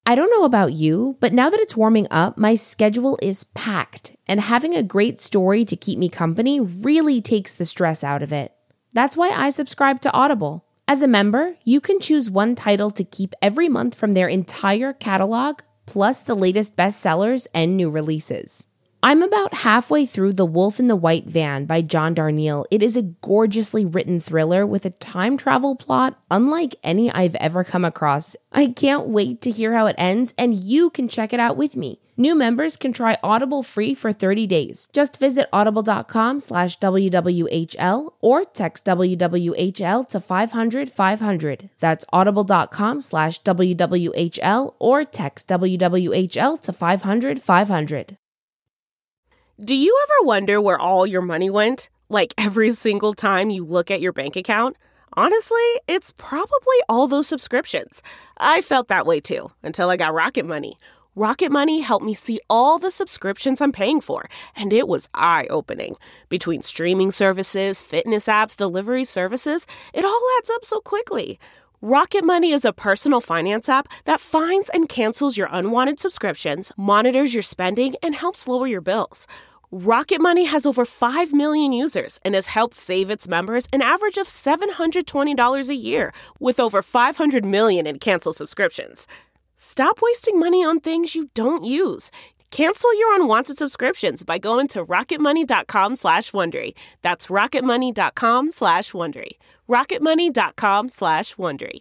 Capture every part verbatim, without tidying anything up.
I don't know about you, but now that it's warming up, my schedule is packed, and having a great story to keep me company really takes the stress out of it. That's why I subscribe to Audible. As a member, you can choose one title to keep every month from their entire catalog, plus the latest bestsellers and new releases. I'm about halfway through The Wolf in the White Van by John Darnielle. It is a gorgeously written thriller with a time travel plot unlike any I've ever come across. I can't wait to hear how it ends, and you can check it out with me. New members can try Audible free for thirty days. Just visit audible.com slash WWHL or text W W H L to five hundred five hundred. That's audible.com slash WWHL or text W W H L to five hundred five hundred. Do you ever wonder where all your money went? Like every single time you look at your bank account? Honestly, it's probably all those subscriptions. I felt that way too, until I got Rocket Money. Rocket Money helped me see all the subscriptions I'm paying for, and it was eye-opening. Between streaming services, fitness apps, delivery services, it all adds up so quickly. Rocket Money is a personal finance app that finds and cancels your unwanted subscriptions, monitors your spending, and helps lower your bills. Rocket Money has over five million users and has helped save its members an average of seven hundred twenty dollars a year, with over five hundred million in canceled subscriptions. Stop wasting money on things you don't use. Cancel your unwanted subscriptions by going to rocketmoney.com slash Wondery. That's rocketmoney.com slash Wondery. rocketmoney.com slash Wondery.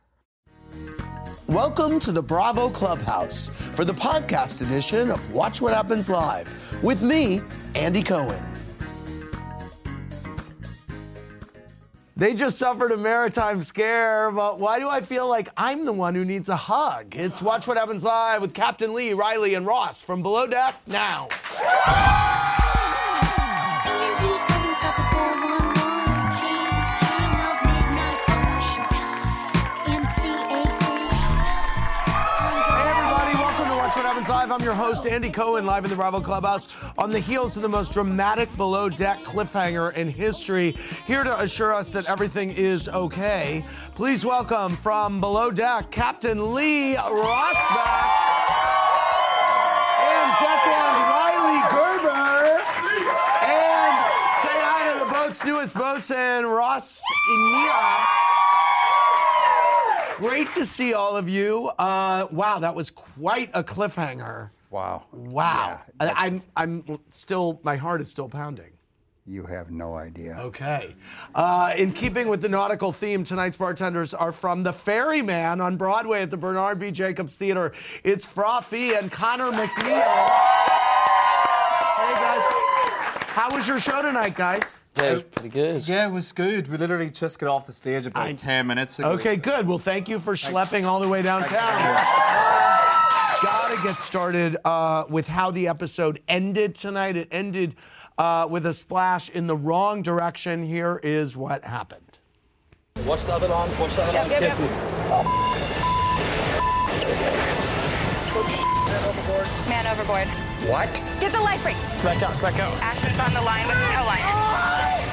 Welcome to the Bravo Clubhouse for the podcast edition of Watch What Happens Live with me, Andy Cohen. They just suffered a maritime scare, but why do I feel like I'm the one who needs a hug? It's Watch What Happens Live with Captain Lee, Riley, and Ross from Below Deck now. Live. I'm your host, Andy Cohen, live in the Bravo Clubhouse on the heels of the most dramatic Below Deck cliffhanger in history. Here to assure us that everything is okay, please welcome from Below Deck, Captain Lee Rosbach and Deckhand Riley Gerber. And say hi to the boat's newest bosun, Ross Inia. Great to see all of you. Uh, wow, that was quite a cliffhanger. Wow. Wow. Yeah, I, I'm, I'm still, my heart is still pounding. You have no idea. Okay. Uh, in keeping with the nautical theme, tonight's bartenders are from The Ferryman on Broadway at the Bernard B. Jacobs Theater. It's Frothy and Connor McNeil. Hey, guys. How was your show tonight, guys? Yeah, it was pretty good. Yeah, it was good. We literally just got off the stage about I, ten minutes ago. Okay, good. Well, thank you for schlepping all the way downtown. Uh, gotta get started uh, with how the episode ended tonight. It ended uh, with a splash in the wrong direction. Here is what happened. Watch the other lines, watch the other lines carefully. Man overboard. Man overboard. What? Get the life ring. Slack out, slack out. Ashton's on the line with the tow line.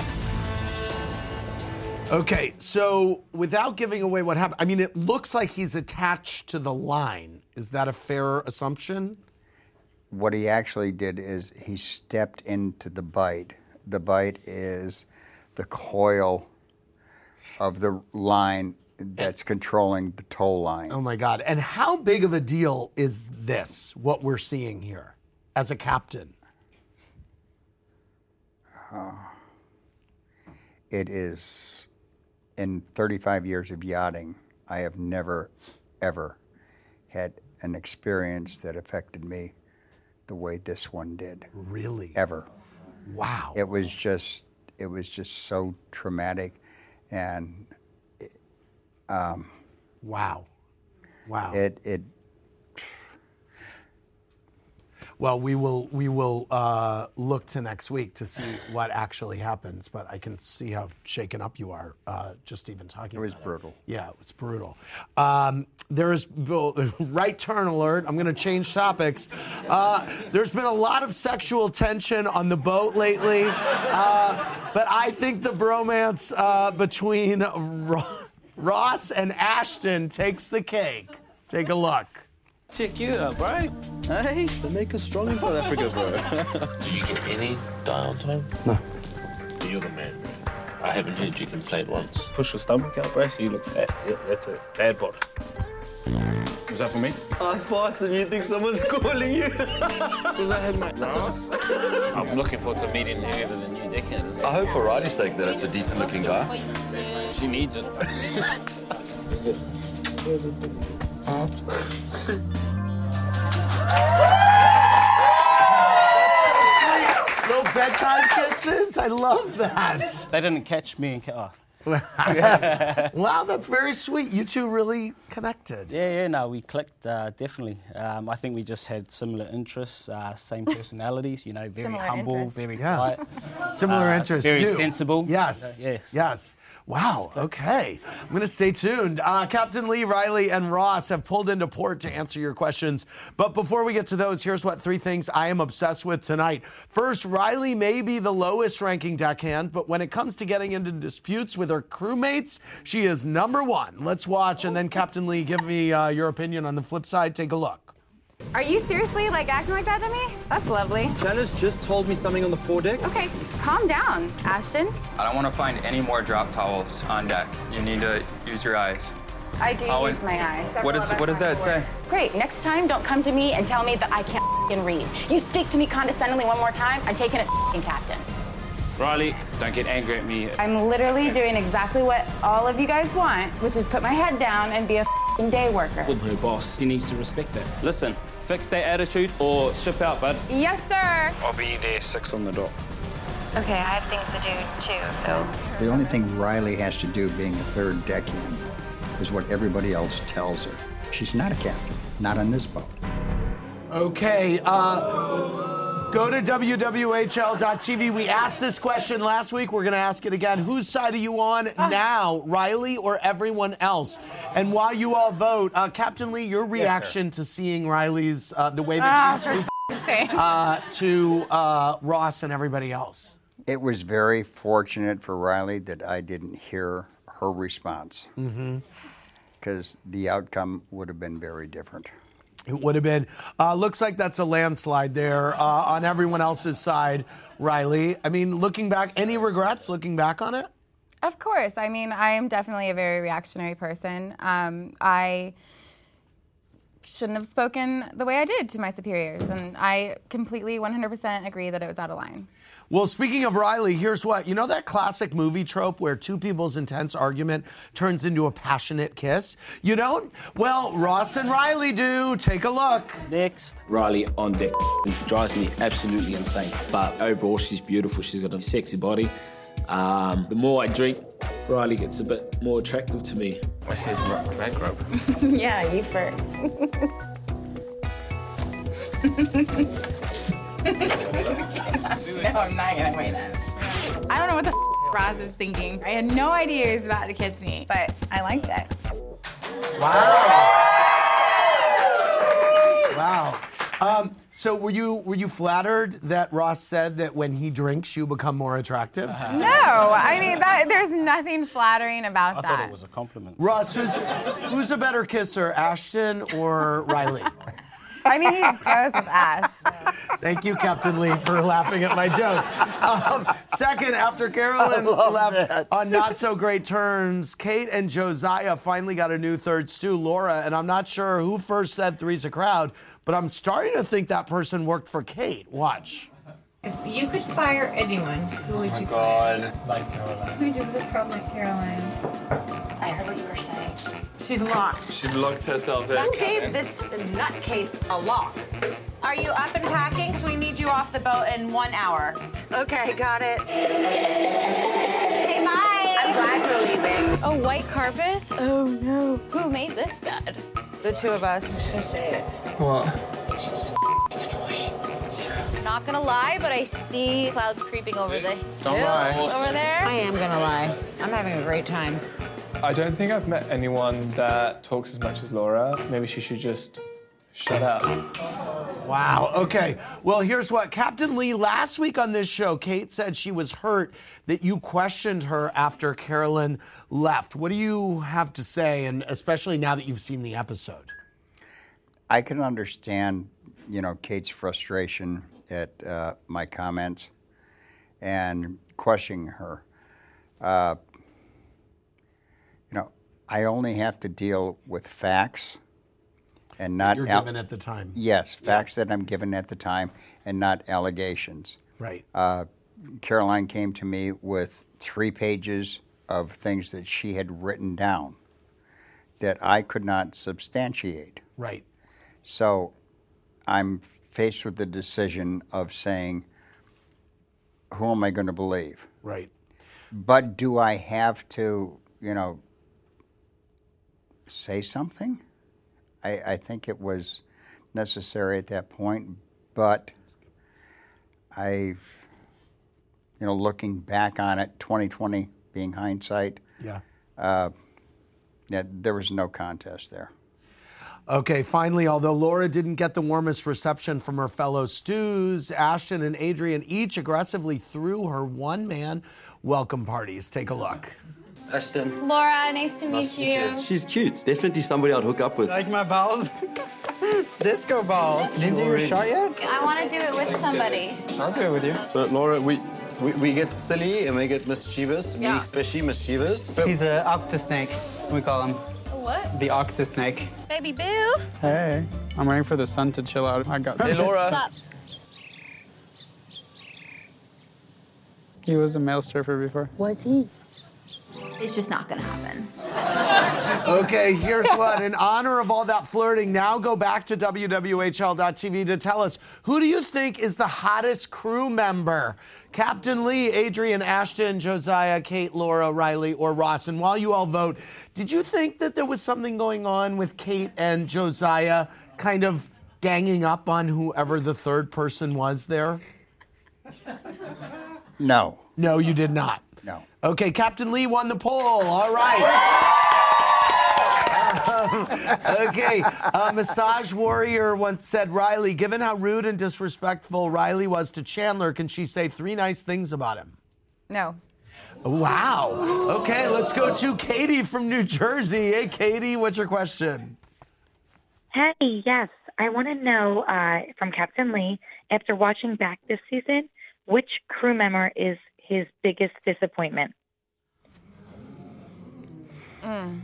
Okay, so without giving away what happened, I mean, it looks like he's attached to the line. Is that a fair assumption? What he actually did is he stepped into the bite. The bite is the coil of the line that's controlling the tow line. Oh my God. And how big of a deal is this, what we're seeing here, as a captain? Uh, it is, in thirty-five years of yachting, I have never, ever had an experience that affected me the way this one did. Really? Ever. Wow. It was just, it was just so traumatic, and um, wow. Wow. It, it, Well, we will we will uh, look to next week to see what actually happens, but I can see how shaken up you are uh, just even talking about it. It was brutal. Yeah, it was brutal. Um, there's, right turn alert, I'm going to change topics. Uh, there's been a lot of sexual tension on the boat lately, uh, but I think the bromance uh, between Ro- Ross and Ashton takes the cake. Take a look. Check you out, bro. Hey, they make us strong in South Africa, bro. Do you get any downtime? No. You're the man, bro. I haven't heard you complain once. Push your stomach out, bro, so you look fat. Yeah, that's it. Bad bod. Was that for me? I fought and you think someone's calling you. Because I had my ass. I'm looking forward to meeting whoever the new deckhand is. I hope for Riley's sake that it's a decent-looking guy. She needs it. Little bedtime kisses. I love that. They didn't catch me and ca- oh. Wow, that's very sweet. You two really connected. Yeah, yeah, no, we clicked, uh, definitely. Um, I think we just had similar interests, uh, same personalities, you know, very Similar humble, interests. very Yeah. quiet. Similar uh, interests. Very You. sensible. Yes. Uh, yes. Yes. Wow. Okay. I'm going to stay tuned. Uh, Captain Lee, Riley, and Ross have pulled into port to answer your questions. But before we get to those, here's what three things I am obsessed with tonight. First, Riley may be the lowest ranking deckhand, but when it comes to getting into disputes with her crewmates, she is number one. Let's watch, and then Captain Lee, give me uh, your opinion on the flip side. Take a look. Are you seriously like acting like that to me? That's lovely. Janice just told me something on the foredeck. Okay, calm down, Ashton. I don't want to find any more drop towels on deck. You need to use your eyes. I do Oh, use and my eyes. What, is, what does that say? Great. Next time, don't come to me and tell me that I can't f***ing read. You speak to me condescendingly one more time, I'm taking it, f***ing captain. Riley, don't get angry at me. I'm literally doing exactly what all of you guys want, which is put my head down and be a f***ing day worker. With her boss, she needs to respect that. Listen, fix that attitude or ship out, bud. Yes, sir. I'll be there six on the dot. Okay, I have things to do too, so. The only thing Riley has to do, being a third deckhand, is what everybody else tells her. She's not a captain, not on this boat. Okay, uh, go to W W H L dot T V. We asked this question last week. We're going to ask it again. Whose side are you on now, Riley or everyone else? And while you all vote, uh, Captain Lee, your reaction to seeing Riley's, uh, the way that she speaks uh, to uh, Ross and everybody else? It was very fortunate for Riley that I didn't hear her response, because the outcome would have been very different. It would have been. Uh, looks like that's a landslide there uh, on everyone else's side, Riley. I mean, looking back, any regrets looking back on it? Of course. I mean, I am definitely a very reactionary person. Um, I shouldn't have spoken the way I did to my superiors, and I completely one hundred percent agree that it was out of line. Well, speaking of Riley, here's what. You know that classic movie trope where two people's intense argument turns into a passionate kiss? You don't? Well, Ross and Riley do. Take a look. Next. Riley on deck drives me absolutely insane. But overall, she's beautiful. She's got a sexy body. Um, the more I drink, Riley gets a bit more attractive to me. I said rag rub. Yeah, you first. No, I'm not gonna wait that. I don't know what the f- Ross is thinking. I had no idea he was about to kiss me, but I liked it. Wow. Wow. Um, so were you were you flattered that Ross said that when he drinks, you become more attractive? No, I mean, that, there's nothing flattering about I that. thought it was a compliment. Ross, who's, who's a better kisser, Ashton or Riley? I mean, he's close with Ash. Thank you, Captain Lee, for laughing at my joke. Um, second, after Carolyn left that. on not so great terms, Kate and Josiah finally got a new third stew, Laura, and I'm not sure who first said three's a crowd, but I'm starting to think that person worked for Kate. Watch. If you could fire anyone, who would Oh my you God. Like Caroline. Who would you put from like Caroline? I heard what you were saying. She's locked. She's locked herself in. Who gave this nutcase a lock? Are you up and packing? Because we need you off the boat in one hour. Okay, got it. Hey, bye. I'm glad you're leaving. Oh, white carpet? Oh, no. Who made this bed? The two of us. I'm just gonna say it. What? Not gonna lie, but I see clouds creeping over the Don't hills lie. over there. I am gonna lie. I'm having a great time. I don't think I've met anyone that talks as much as Laura. Maybe she should just shut up. Wow. Okay. Well, here's what. Captain Lee, last week on this show, Kate said she was hurt that you questioned her after Carolyn left. What do you have to say, and especially now that you've seen the episode? I can understand, you know, Kate's frustration at uh, my comments and questioning her. Uh, you know, I only have to deal with facts and not You're al- given at the time. Yes, facts that I'm given at the time and not allegations. Right. Uh, Caroline came to me with three pages of things that she had written down that I could not substantiate. Right. So I'm faced with the decision of saying, who am I going to believe? Right. But do I have to, you know, say something? I, I think it was necessary at that point, but I, you know, looking back on it, twenty twenty being hindsight, Yeah. uh, yeah, there was no contest there. Okay, finally, although Laura didn't get the warmest reception from her fellow Stews, Ashton and Adrian each aggressively threw her one-man welcome parties. Take a look. Ashton. Laura, nice to meet you. She's cute. Definitely somebody I'd hook up with. Like my balls? It's disco balls. You didn't do your shot yet? I want to do it with somebody. I'll do it with you. So, Laura, we, we, we get silly and we get mischievous, me Yeah. especially mischievous. He's an octosnake, we call him. What? The octosnake. Baby boo. Hey, I'm waiting for the sun to chill out. I got Hey, Laura. What's up? He was a male stripper before. Was he? It's just not gonna happen. Okay, here's what. In honor of all that flirting, now go back to W W H L dot T V to tell us, who do you think is the hottest crew member? Captain Lee, Adrian, Ashton, Josiah, Kate, Laura, Riley, or Ross? And while you all vote, did you think that there was something going on with Kate and Josiah kind of ganging up on whoever the third person was there? No. No, you did not. No. Okay, Captain Lee won the poll. All right. Um, okay, uh, Massage Warrior once said, Riley, given how rude and disrespectful Riley was to Chandler, can she say three nice things about him? No. Wow. Okay, let's go to Katie from New Jersey. Hey, Katie, what's your question? Hey, yes. I want to know uh, from Captain Lee, after watching back this season, which crew member is his biggest disappointment? Mm.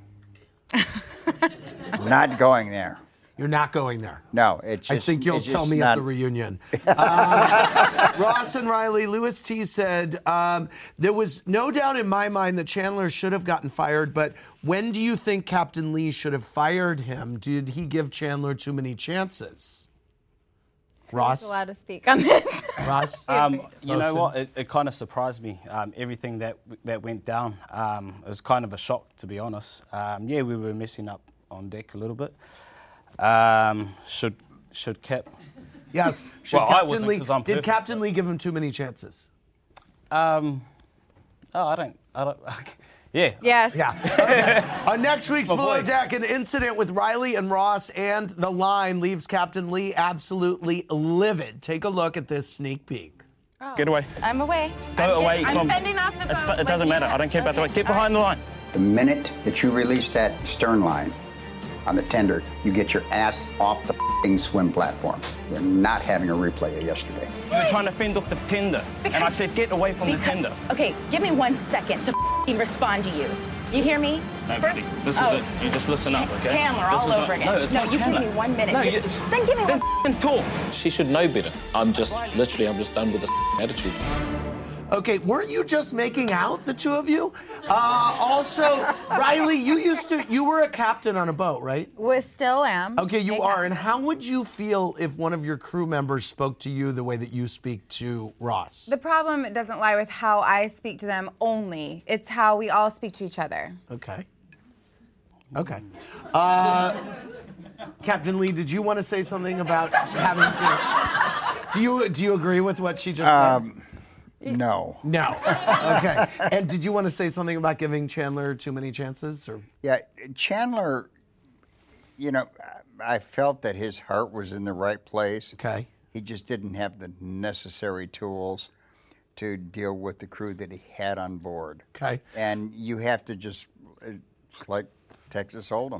Not going there. You're not going there. No, it's I just, think you'll it's tell just me not, at the reunion. Uh, Ross and Riley, Lewis T said, um, there was no doubt in my mind that Chandler should have gotten fired, but when do you think Captain Lee should have fired him? Did he give Chandler too many chances? Ross? Who's allowed to speak on this? Ross? Um, you know Roasted. what? It, it kind of surprised me. Um, everything that that went down um, it was kind of a shock, to be honest. Um, yeah, we were messing up on deck a little bit. Um, should should Cap? Yes. Should Well, I Captain wasn't, Lee, 'cause I'm did perfect. Captain Lee give him too many chances? Um, oh, I don't. I don't. Yeah. Yes. Yeah. Okay. On next week's My Below boy. Deck, an incident with Riley and Ross and the line leaves Captain Lee absolutely livid. Take a look at this sneak peek. Get away. I'm away. Go I'm away. I'm Come. fending off the It's, boat. it doesn't like matter. you I don't care about the way. said. Get behind the line. The minute that you release that stern line on the tender, you get your ass off the f***ing swim platform. You're not having a replay of yesterday. You were trying to fend off the tender, and I said get away from the Because- tender. Okay, give me one second to f***ing respond to you. You hear me? No, First- buddy, this is oh, it. You just listen up, okay? Chandler This all is over not- again. No, it's no not you Chandler. give me one minute. No, to- you- it's- then give me then one. f***ing talk. She should know better. I'm just, literally, I'm just done with this attitude. Okay, weren't you just making out, the two of you? Uh, also, Riley, you used to, you were a captain on a boat, right? We still am. Okay, you Hey, are. And how would you feel if one of your crew members spoke to you the way that you speak to Ross? The problem doesn't lie with how I speak to them only. It's how we all speak to each other. Okay. Okay. Uh, Captain Lee, did you want to say something about having to, do you do you agree with what she just Um, said? no. No. Okay. And did you want to say something about giving Chandler too many chances? Or Yeah, Chandler, you know, I felt that his heart was in the right place. Okay. He just didn't have the necessary tools to deal with the crew that he had on board. Okay. And you have to just, it's like Texas Hold'em.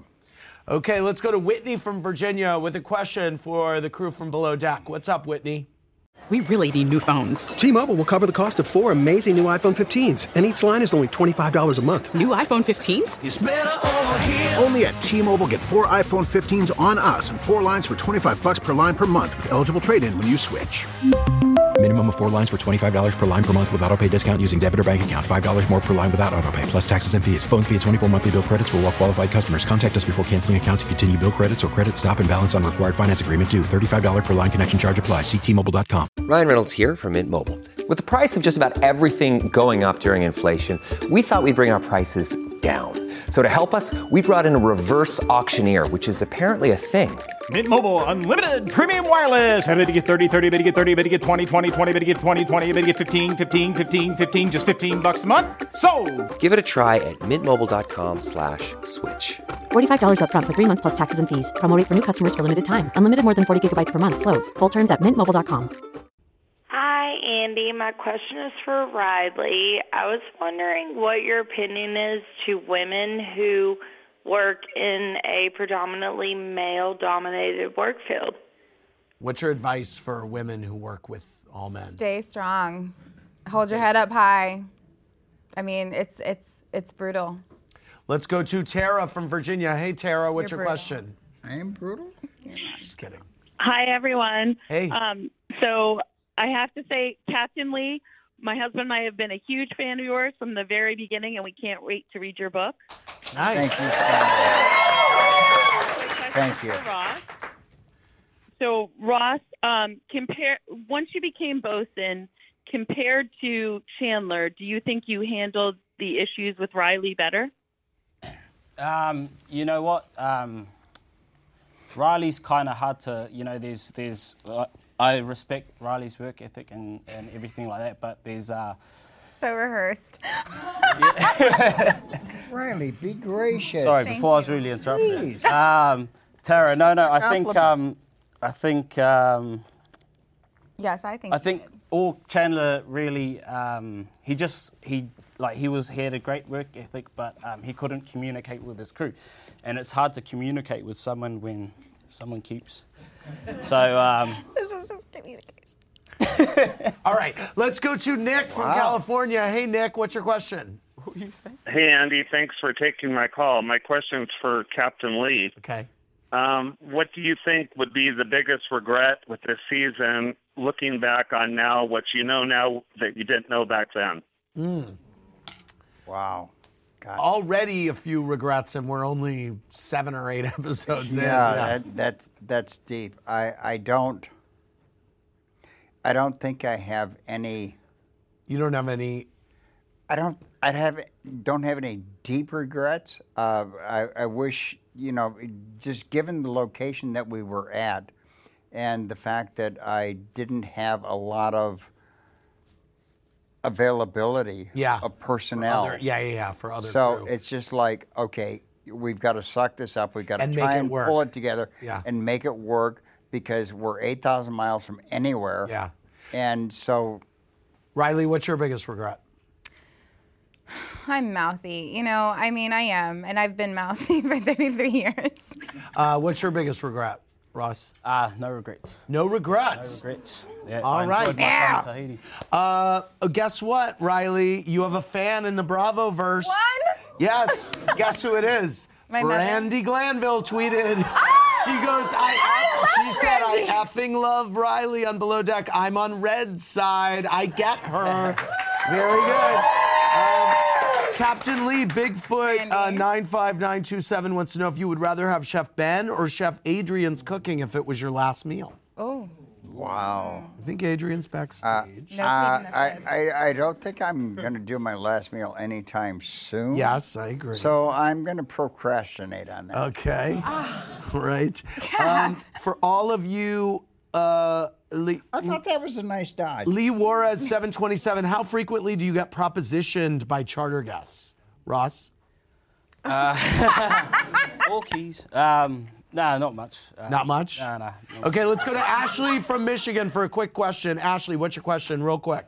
Okay, let's go to Whitney from Virginia with a question for the crew from Below Deck. What's up, Whitney? We really need new phones. T-Mobile will cover the cost of four amazing new iPhone fifteens, and each line is only twenty-five dollars a month. New iPhone fifteens? It's better over here. Only at T-Mobile, get four iPhone fifteens on us and four lines for twenty-five bucks per line per month with eligible trade-in when you switch. Minimum of four lines for twenty-five dollars per line per month with autopay discount using debit or bank account. five dollars more per line without autopay, plus taxes and fees. Phone fee at twenty-four monthly bill credits for well-qualified customers. Contact us before canceling account to continue bill credits or credit stop and balance on required finance agreement due. thirty-five dollars per line connection charge applies. See T Mobile dot com. Ryan Reynolds here from Mint Mobile. With the price of just about everything going up during inflation, we thought we'd bring our prices down. So to help us, we brought in a reverse auctioneer, which is apparently a thing. Mint Mobile Unlimited Premium Wireless. How to get thirty, thirty, how to get thirty, how to get twenty, twenty, twenty, how to get twenty, twenty, how to get fifteen, fifteen, fifteen, fifteen, just fifteen bucks a month? Sold! Give it a try at mintmobile.com slash switch. forty-five dollars up front for three months plus taxes and fees. Promo rate for new customers for limited time. Unlimited more than forty gigabytes per month. Slows full terms at mint mobile dot com. Hi, Andy. My question is for Riley. I was wondering what your opinion is to women who work in a predominantly male-dominated work field. What's your advice for women who work with all men? Stay strong. Hold your head up high. I mean, it's it's it's brutal. Let's go to Tara from Virginia. Hey, Tara, what's You're your brutal. question? I am brutal? Just kidding. Hi, everyone. Hey. Um, so I have to say, Captain Lee, my husband and I have been a huge fan of yours from the very beginning, and we can't wait to read your book. Nice. Thank you. Thank you. For Ross. So, Ross, um, compare once you became bosun, compared to Chandler, do you think you handled the issues with Riley better? Um, you know what? Um, Riley's kind of hard to, you know, there's, there's, uh, I respect Riley's work ethic and, and everything like that, but there's, uh, So rehearsed. Riley, be gracious. sorry, Thank before I was you. really interrupted. Please. Um, Tara, no, no, I think, Compliment. um, I think, um, Yes, I think. I you think did. all Chandler really, um, he just, he, like, he was, he had a great work ethic, but um, he couldn't communicate with his crew. And it's hard to communicate with someone when someone keeps. So, um, This is his communication. All right, let's go to Nick from Wow. California. Hey, Nick, what's your question? what you say? Hey, Andy, thanks for taking my call. My question's for Captain Lee. Okay. Um, what do you think would be the biggest regret with this season, looking back on now, what you know now that you didn't know back then? Mm. Wow. God. Already a few regrets, and we're only seven or eight episodes Yeah, in. Yeah, That, that, that's deep. I, I don't, I don't think I have any, You don't have any. I don't, I have, don't have any deep regrets. Uh, I, I wish, you know, just given the location that we were at and the fact that I didn't have a lot of availability Yeah. of personnel. Other, yeah, yeah, yeah, for other So crew. it's just like, okay, we've got to suck this up. We've got to And try make it and work. pull it together Yeah. and make it work because we're eight thousand miles from anywhere. Yeah. And so, Riley, what's your biggest regret? I'm mouthy. You know, I mean, I am, and I've been mouthy for thirty-three years. Uh, what's your biggest regret, Ross? Ah, uh, no regrets. No No regrets. regrets. Yeah, All I right. enjoyed my time in Tahiti. Uh, guess what, Riley? You have a fan in the Bravo verse. One? Yes. Guess who it is? My mother. Brandy Glanville tweeted. She goes, I, I she love said, Brandy. I effing love Riley on Below Deck. I'm on Red's side. I get her. Very good. Um, Captain Lee, Bigfoot uh, nine five nine two seven wants to know if you would rather have Chef Ben or Chef Adrian's cooking if it was your last meal. Oh. wow. I think Adrian's Uh, backstage. No uh, taking I, offense. I, I don't think I'm going to do my last meal anytime soon. Yes, I agree. So I'm going to procrastinate on that. Okay. Ah. Right. Um, for all of you, uh, Lee, I thought that was a nice dodge. Lee Juarez, seven twenty-seven, how frequently do you get propositioned by charter guests? Ross? Uh, all keys. Um, nah, not much. Uh, Not much? Nah, nah. not Okay, let's go to Ashley from Michigan for a quick question. Ashley, what's your question, real quick?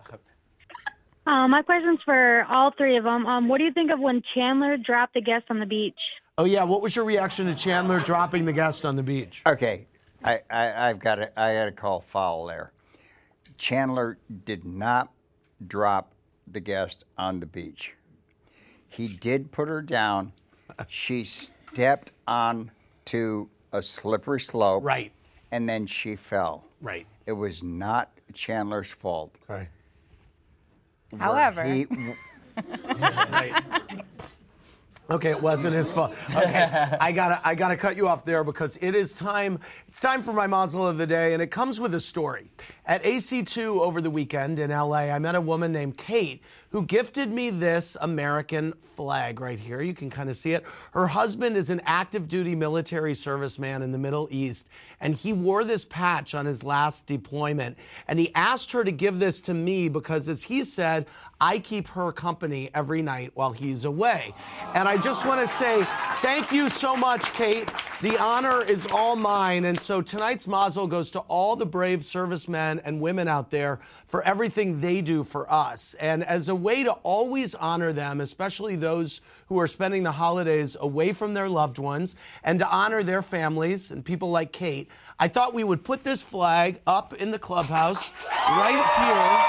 Um, my question's for all three of them. Um, what do you think of when Chandler dropped the guest on the beach? Oh, yeah. What was your reaction to Chandler dropping the guest on the beach? Okay. I, I, I've got to, I got to call foul there. Chandler did not drop the guest on the beach. He did put her down. She stepped onto a slippery slope. Right. And then she fell. Right. It was not Chandler's fault. Okay. However. He, right. Okay, it wasn't his fault. Okay, I gotta, I gotta cut you off there because it is time. It's time for my Mazel of the day, and it comes with a story. At A C two over the weekend in L A, I met a woman named Kate who gifted me this American flag right here. You can kind of see it. Her husband is an active duty military serviceman in the Middle East, and he wore this patch on his last deployment. And he asked her to give this to me because, as he said, I keep her company every night while he's away. And I just want to say thank you so much, Kate. The honor is all mine. And so tonight's Mazel goes to all the brave servicemen and women out there for everything they do for us. And as a way to always honor them, especially those who are spending the holidays away from their loved ones, and to honor their families and people like Kate, I thought we would put this flag up in the clubhouse right here.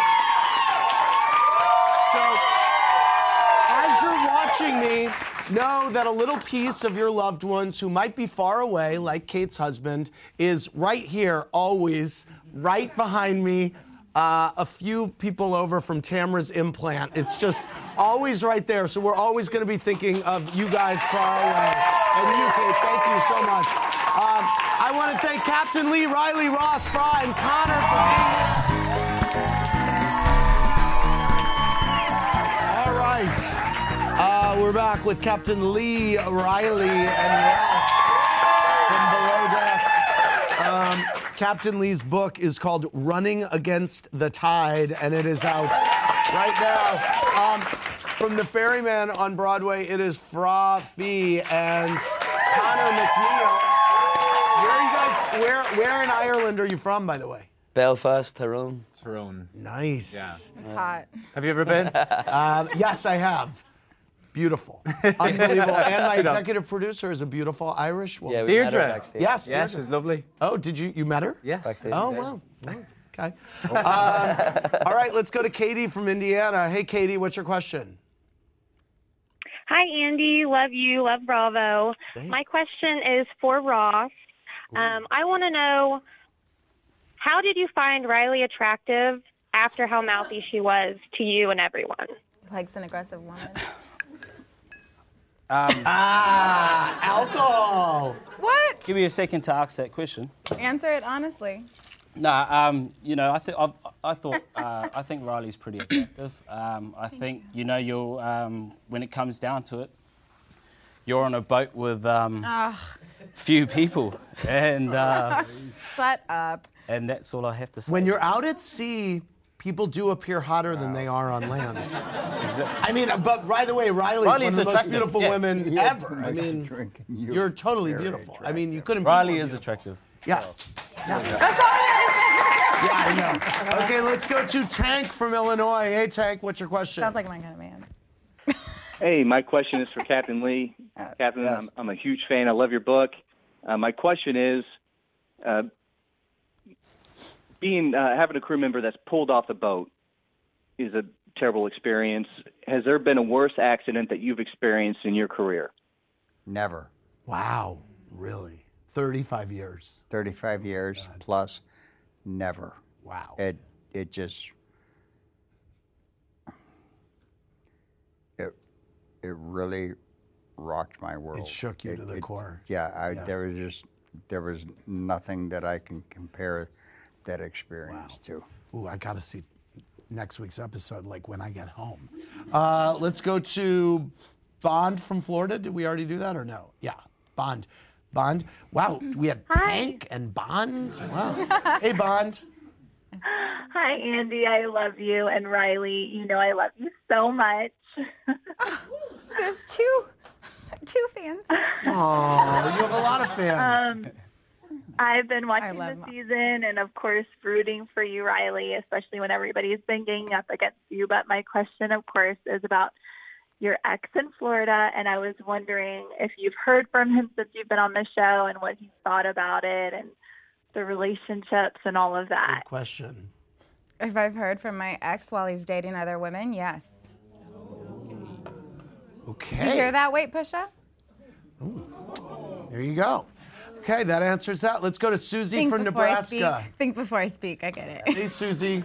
So, as you're watching me, know that a little piece of your loved ones who might be far away, like Kate's husband, is right here, always, right behind me, uh, a few people over from Tamra's implant. It's just always right there. So we're always going to be thinking of you guys far away. And you, Kate, thank you so much. Um, I want to thank Captain Lee, Riley, Ross, Fry, and Connor for being here. All right. Uh, we're back with Captain Lee, Riley, and Ross from Below Deck. Um, Captain Lee's book is called Running Against the Tide, and it is out right now. Um, from The Ferryman on Broadway, it is Fra Fee and Connor McNeil. Where are you guys, where, where in Ireland are you from, by the way? Belfast, Tyrone. Tyrone. Nice. Yeah. It's hot. Have you ever been? uh, yes, I have. Beautiful. Unbelievable. And my executive producer is a beautiful Irish woman. Yeah, we Deirdre. met her backstage. Yes, Yeah, Deirdre. she's lovely. Oh, did you, you met her? Yes. Backstage. Oh, wow. Oh, okay. Um, all right, let's go to Katie from Indiana. Hey, Katie, what's your question? Hi, Andy. Love you. Love Bravo. Thanks. My question is for Ross. Um, I want to know, how did you find Riley attractive after how mouthy she was to you and everyone? Likes an aggressive woman. Um, ah, alcohol. What? Give me a second to ask that question. Answer it honestly. Nah, um, you know, I think I, I thought uh, I think Riley's pretty attractive. Um, I think you know you're um, when it comes down to it, you're on a boat with um, Ugh. few people, and uh, Shut up. and that's all I have to say. When you're out at sea, people do appear hotter than they are on land. I mean, but by the way, Riley's, Riley's one of the most attractive, beautiful yeah. women He had too ever. much I to mean, drink, and you you're were totally very beautiful. I mean, you couldn't be Riley more is beautiful. attractive. Yes. Yeah. Yeah, I know. Okay, let's go to Tank from Illinois. Hey, Tank, what's your question? Sounds like my kind of man. Hey, my question is for Captain Lee. Captain, I'm, I'm a huge fan. I love your book. Uh, my question is, uh, being uh, having a crew member that's pulled off the boat is a terrible experience. Has there been a worse accident that you've experienced in your career? Never. Wow, really? thirty-five years. thirty-five years plus, never. Wow. It it just it it really rocked my world. It shook you It- to the it- core. Yeah, I, Yeah. there was just there was nothing that I can compare that experience to. Ooh, I got to see next week's episode, like when I get home. Uh, let's go to Bond from Florida. Did we already do that or no? Yeah, Bond. Bond. Wow, we had Tank and Bond. Wow. Hey, Bond. Hi, Andy. I love you. And Riley, you know I love you so much. There's two, two fans. Oh, you have a lot of fans. Um, I've been watching love the Mom. season and, of course, rooting for you, Riley, especially when everybody's been ganging up against you. But my question, of course, is about your ex in Florida, and I was wondering if you've heard from him since you've been on the show and what he's thought about it and the relationships and all of that. Good question. If I've heard from my ex while he's dating other women, yes. Okay. You hear that weight push-up? There you go. Okay, that answers that. Let's go to Susie Think from before I Nebraska. speak. Think before I speak. I get it. Hey, Susie.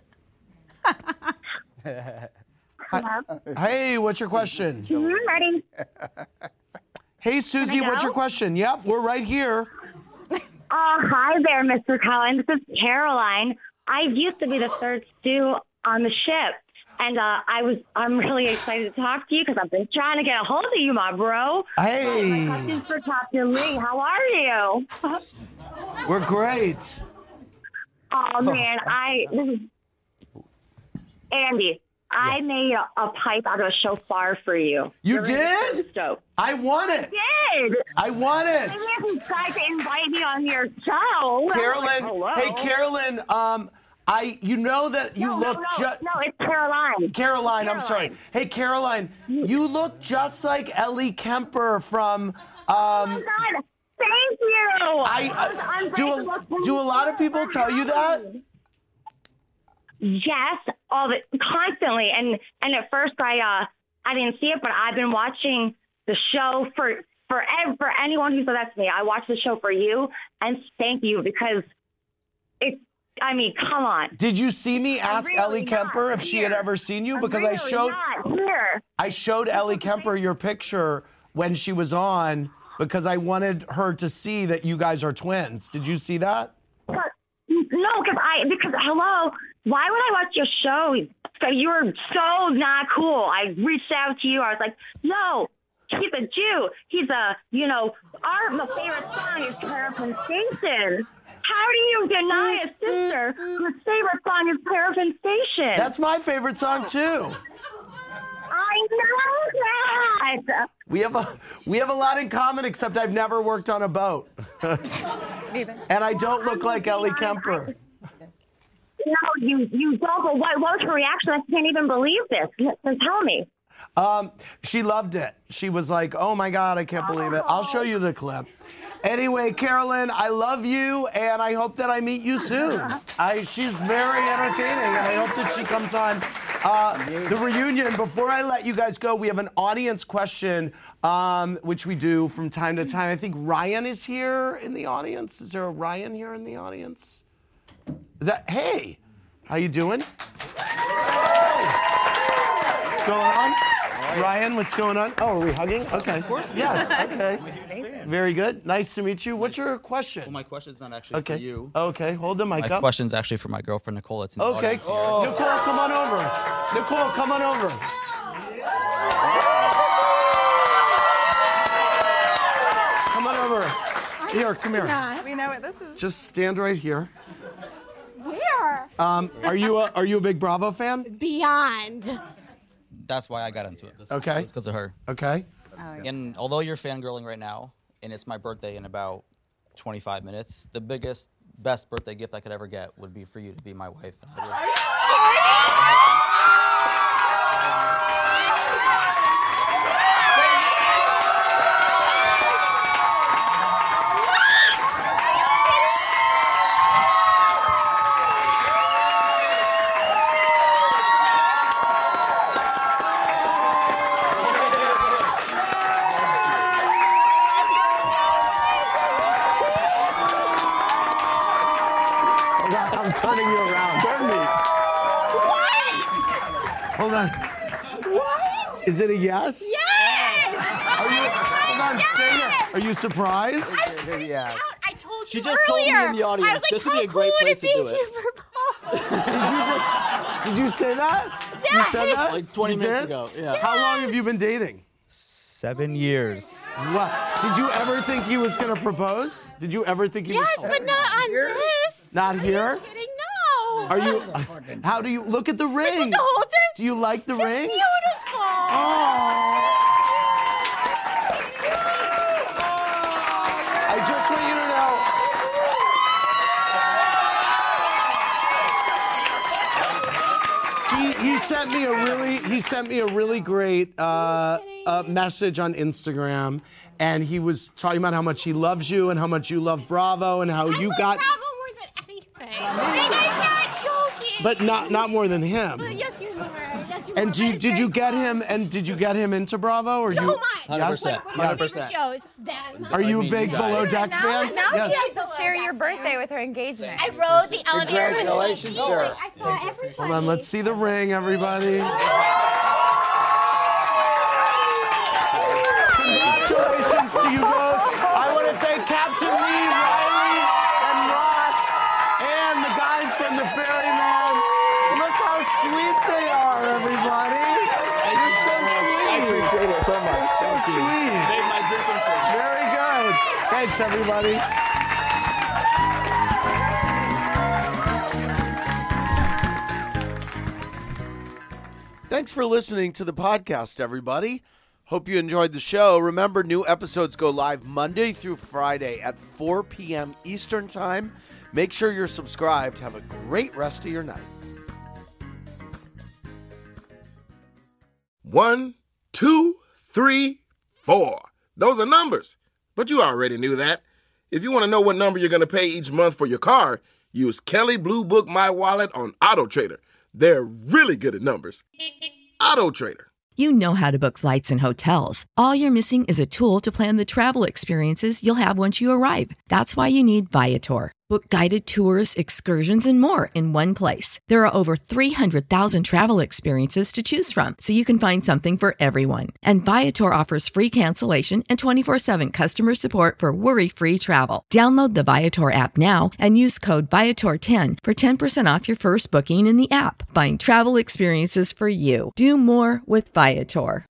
Hello. Hey, what's your question? I'm ready. Hey, Susie, Can I what's go? your question? Yep, we're right here. Uh, hi there, Mister Cullen. This is Caroline. I used to be the third stew on the ship, and uh, I was I'm really excited to talk to you because I've been trying to get a hold of you, my bro. Hey. My questions for Captain Lee. How are you? We're great. Oh man, I this is Andy. I made a, a pipe out of a shofar for you. You You're did? so stoked. I want it. I did. I want it. Maybe if you tried to invite me on your show. Carolyn, Hello. hey, Carolyn, um, I, you know that you No, look no, no, just. no, it's Caroline. Caroline, I'm sorry. Caroline. Hey, Caroline, you look just like Ellie Kemper from. Um, Oh my God! Thank you. I, was I unbreakable do. A, do a lot of people tell you that? Yes, all the constantly. And and at first I uh I didn't see it, but I've been watching the show for for ev- for anyone who said that to me. I watched the show for you, and thank you because it's. I mean, come on. Did you see me ask really Ellie Kemper not if she had here. ever seen you? I'm Because I really showed not here. I showed Ellie Kemper your picture when she was on because I wanted her to see that you guys are twins. Did you see that? But, no, because I because hello. Why would I watch your show? So you were so not cool. I reached out to you. I was like, no, he's a Jew. He's a, you know, our my favorite song is Paraffin Station. How do you deny a sister whose favorite song is Paraffin Station? That's my favorite song too. I know that. We have a we have a lot in common, except I've never worked on a boat. And I don't look like Ellie Kemper. No, you you don't. But what, what was her reaction? I can't even believe this. So tell me. Um, she loved it. She was like, "Oh my God, I can't believe it." I'll show you the clip. Anyway, Carolyn, I love you, and I hope that I meet you soon. I, she's very entertaining, and I hope that she comes on uh, the reunion. Before I let you guys go, we have an audience question, um, which we do from time to time. I think Ryan is here in the audience. Is there a Ryan here in the audience? Is that, hey, how you doing? What's going on? Ryan, what's going on? Oh, are we hugging? Okay. Of course. Yes, okay. Very good. Nice to meet you. What's your question? Well, my question's not actually okay. for you. Okay, hold the mic My up. question's actually for my girlfriend, Nicole. It's in the Okay. audience here. Oh. Nicole, come on over. Nicole, come on over. Come on over. Here, come here. We know what this is. Just stand right here. Where? Um, are you a, are you a big Bravo fan? Beyond. That's why I got into it. This, Okay. It's because of her. Okay. And although you're fangirling right now, and it's my birthday in about twenty-five minutes, the biggest, best birthday gift I could ever get would be for you to be my wife. And I would- I'm turning you around. Turn me. What? Hold on. What? Is it a yes? Yes! Are you, hold on, stay here. Are you surprised? Yeah. I told She you just told me earlier. in the audience, I was like, this would be how a great cool place would to it do be it. if you proposed? Did you just, did you say that? You said that? Like twenty You minutes did? ago, yeah. How long have you been dating? Seven years. Wow. Did you ever think he was going to propose? Did you ever think he Yes, was? but not on this. Not here? Kidding? No. Are you? How do you look at the ring? This is the whole thing. Do you like the It's ring? beautiful. Oh. I just want you to know. He, he he sent me a really he sent me a really great uh, uh, message on Instagram, and he was talking about how much he loves you and how much you love Bravo and how I you love got. Bravo more than anything. I'm not joking. But not not more than him. But yes, you are. Yes, you And are. do you, That is did very you get close. him? And did you get him into Bravo? Or So you? much. Yes? What, what are your favorite shows? That, Are you a big Below Deck Now, fan? now Yes. she has to share your birthday with her engagement. I rode the elevator. Congratulations, with sir. I saw everybody. Hold on, let's see the ring, everybody. Congratulations to you both. I want to thank Captain Lee, Riley, and Ross, and the guys from the Ferryman. Look how sweet they are, everybody. You're so sweet. I appreciate it so much. You're so sweet. Made my drinking for you. Very good. Thanks, everybody. Thanks for listening to the podcast, everybody. Hope you enjoyed the show. Remember, new episodes go live Monday through Friday at four p.m. Eastern Time. Make sure you're subscribed. Have a great rest of your night. One, two, three, four. Those are numbers. But you already knew that. If you want to know what number you're going to pay each month for your car, use Kelly Blue Book My Wallet on AutoTrader. They're really good at numbers. AutoTrader. You know how to book flights and hotels. All you're missing is a tool to plan the travel experiences you'll have once you arrive. That's why you need Viator. Book guided tours, excursions, and more in one place. There are over three hundred thousand travel experiences to choose from, so you can find something for everyone. And Viator offers free cancellation and twenty-four seven customer support for worry-free travel. Download the Viator app now and use code Viator ten for ten percent off your first booking in the app. Find travel experiences for you. Do more with Viator.